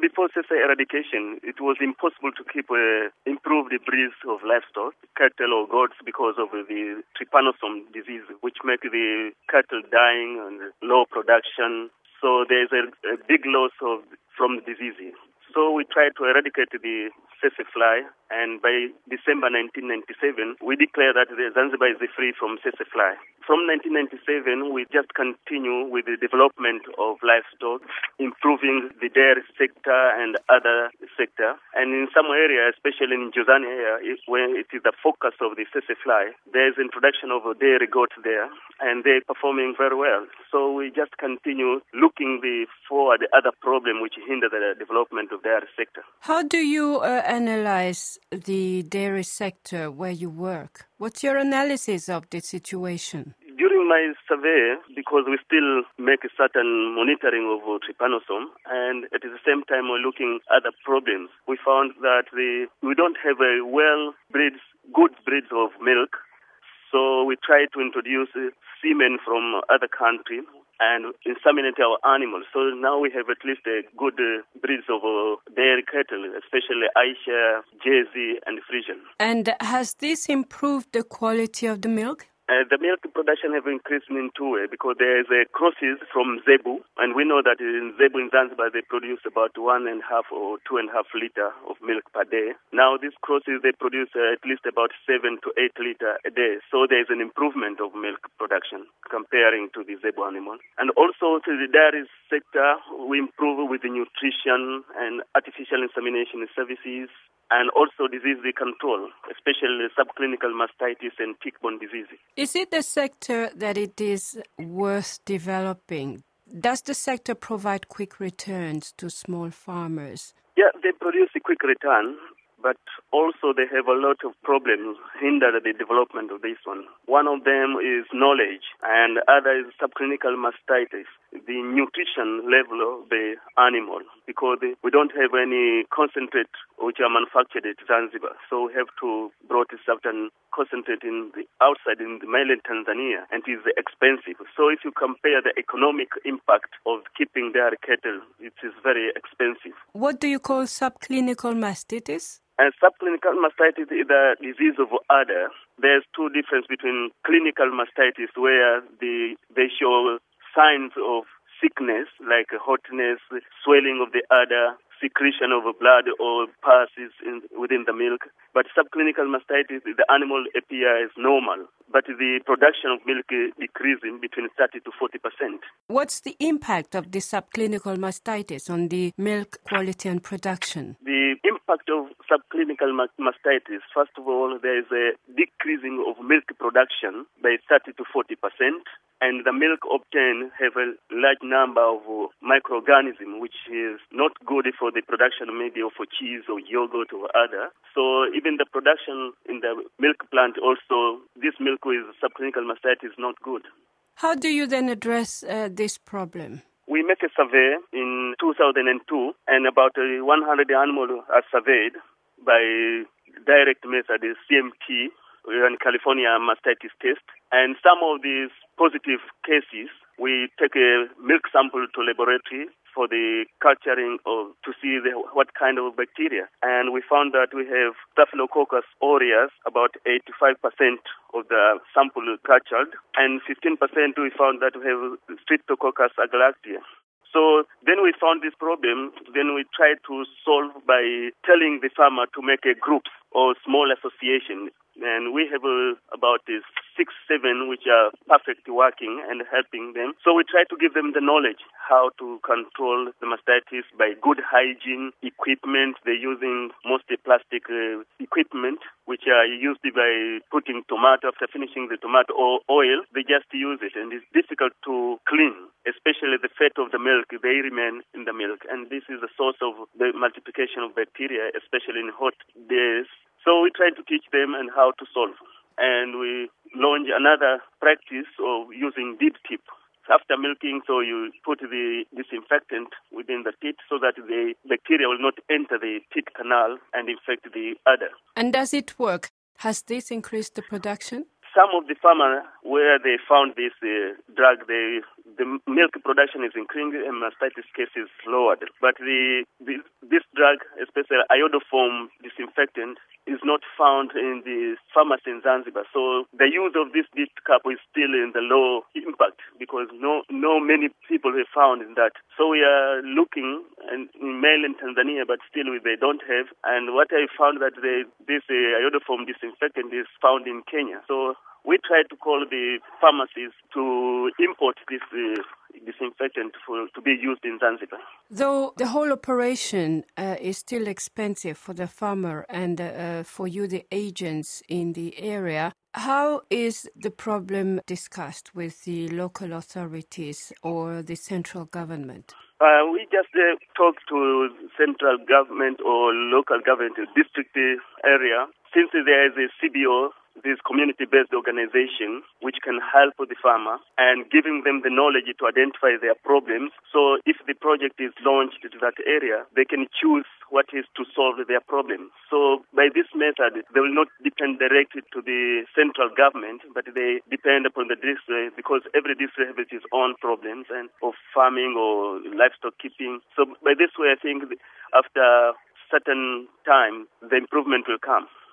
before SESA eradication, it was impossible to keep improved breeds of livestock, cattle or goats, because of the trypanosome disease, which make the cattle dying and low production. So there's a big loss from the disease. So we tried to eradicate the tsetse fly, and by December 1997, we declared that Zanzibar is free from tsetse fly. From 1997, we just continue with the development of livestock, improving the dairy sector and other sector. And in some areas, especially in Jozani area, where it is the focus of the tsetse fly, there's introduction of dairy goats there, and they're performing very well. So we just continue looking for the other problem which hinder the development of the dairy sector. How do you analyze the dairy sector where you work? What's your analysis of the situation? During my survey, because we still make a certain monitoring of trypanosome, and at the same time we're looking at other problems, we found that we don't have good breeds of milk. So we try to introduce semen from other countries and inseminate our animals. So now we have at least good breeds of dairy cattle, especially Aisha, Jersey, and Frisian. And has this improved the quality of the milk? The milk production have increased in two ways, because there is crosses from Zebu, and we know that in Zebu in Zanzibar they produce about 1.5 or 2.5 liter of milk per day. Now these crosses they produce at least about 7 to 8 liter a day. So there is an improvement of milk production comparing to the Zebu animal. And also to the dairy sector, we improve with the nutrition and artificial insemination services, and also disease control, especially subclinical mastitis and tick-borne disease. Is it a sector that it is worth developing? Does the sector provide quick returns to small farmers? Yeah, they produce a quick return, but also they have a lot of problems hinder the development of this one. One of them is knowledge, and other is subclinical mastitis, the nutrition level of the animal, because we don't have any concentrate which are manufactured at Zanzibar. So we have to brought a certain concentrate outside in the mainland Tanzania, and it is expensive. So if you compare the economic impact of keeping dairy cattle, it is very expensive. What do you call subclinical mastitis? And subclinical mastitis is a disease of udder. There's two differences between clinical mastitis, where they show signs of sickness like hotness, swelling of the udder, secretion of blood or pus within the milk. But subclinical mastitis, the animal appears normal, but the production of milk is decreasing between 30 to 40%. What's the impact of the subclinical mastitis on the milk quality and production? The impact of subclinical mastitis, first of all, there is a decreasing of milk production by 30 to 40%. And the milk obtained have a large number of microorganisms, which is not good for the production maybe of cheese or yogurt or other. So even the production in the milk plant also, this milk with subclinical mastitis is not good. How do you then address this problem? We make a survey in 2002, and about 100 animals are surveyed by direct method, CMT, in California mastitis test. And some of these positive cases, we take a milk sample to laboratory for the culturing to see what kind of bacteria. And we found that we have Staphylococcus aureus, about 85% of the sample cultured, and 15% we found that we have Streptococcus agalactiae. So then we found this problem. Then we tried to solve by telling the farmer to make groups or small associations. And we have about 6, 7 which are perfectly working and helping them. So we try to give them the knowledge how to control the mastitis by good hygiene equipment. They're using mostly plastic equipment, which are used by putting tomato. After finishing the tomato or oil, they just use it. And it's difficult to clean, especially the fat of the milk. They remain in the milk. And this is the source of the multiplication of bacteria, especially in hot days. So we try to teach them and how to solve. And we launch another practice of using deep tip. After milking, so you put the disinfectant within the teat so that the bacteria will not enter the teat canal and infect the udder. And does it work? Has this increased the production? Some of the farmers, where they found this drug, they the milk production is increasing and mastitis cases lowered. But this drug, especially iodoform disinfectant, is not found in the pharmacy in Zanzibar. So the use of this cap is still in the low impact because no many people have found in that. So we are looking in mainland Tanzania, but still they don't have. And what I found that this iodoform disinfectant is found in Kenya. So we tried to call the pharmacies to import this disinfectant to be used in Zanzibar. Though the whole operation is still expensive for the farmer and for you, the agents in the area, how is the problem discussed with the local authorities or the central government? We just talk to central government or local government, district area. Since there is a CBO, this community-based organization, which can help the farmer and giving them the knowledge to identify their problems. So if the project is launched to that area, they can choose what is to solve their problem. So by this method, they will not depend directly to the central government, but they depend upon the district because every district has its own problems and of farming or livestock keeping. So by this way, I think after certain time, the improvement will come.